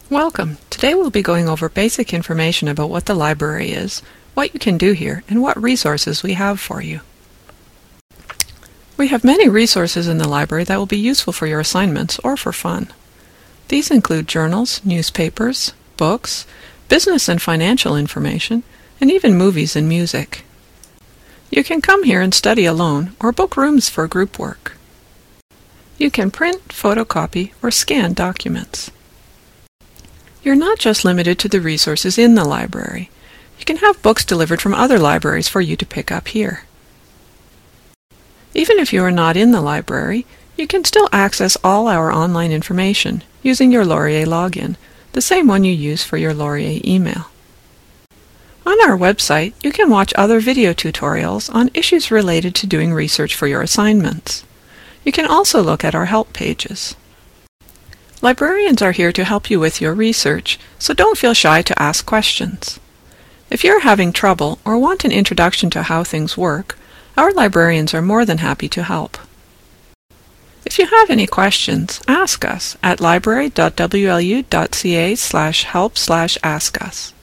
Welcome. Today we'll be going over basic information about what the library is, what you can do here, and what resources we have for you. We have many resources in the library that will be useful for your assignments or for fun. These include journals, newspapers, books, business and financial information, and even movies and music. You can come here and study alone or book rooms for group work. You can print, photocopy, or scan documents. You're not just limited to the resources in the library. You can have books delivered from other libraries for you to pick up here. Even if you are not in the library, you can still access all our online information using your Laurier login, the same one you use for your Laurier email. On our website, you can watch other video tutorials on issues related to doing research for your assignments. You can also look at our help pages. Librarians are here to help you with your research, so don't feel shy to ask questions. If you're having trouble or want an introduction to how things work, our librarians are more than happy to help. If you have any questions, ask us at library.wlu.ca/help/ask us.